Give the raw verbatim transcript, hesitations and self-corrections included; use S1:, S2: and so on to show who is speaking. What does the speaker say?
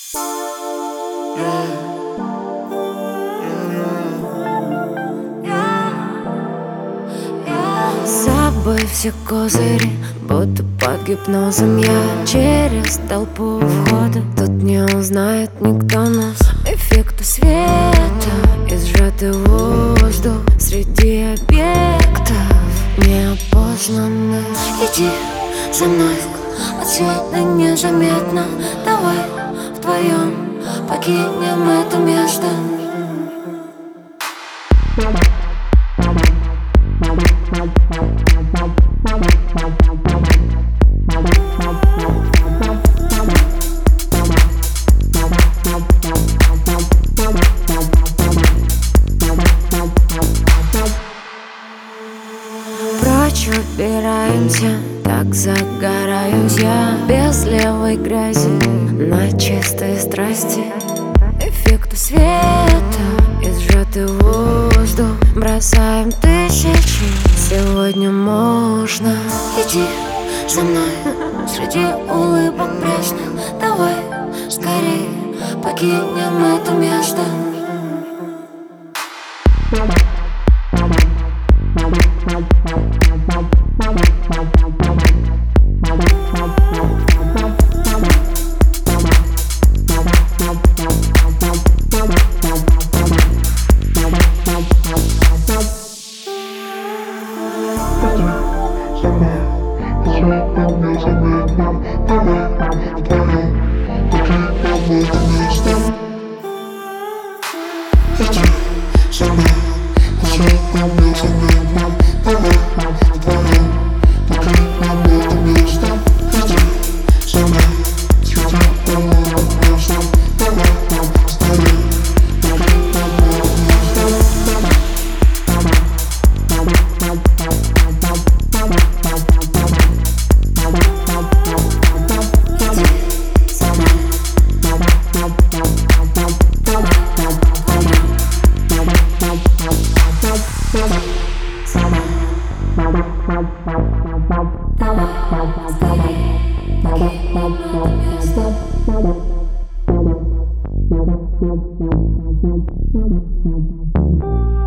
S1: С собой все козыри, будто под гипнозом я через толпу входа. Тут не узнает никто нас. Эффекты света и сжатый воздух среди объектов неопознанных. Иди за мной, отсюда незаметно. Давай вдвоем покинем это место. Прочь убираемся, так загораюсь я. Без левой грязи, на чистой страсти. Эффекты света и сжатый воздух бросаем тысячи. Сегодня можно. Иди за мной среди улыбок пресных. Давай скорее покинем это место.
S2: Stop.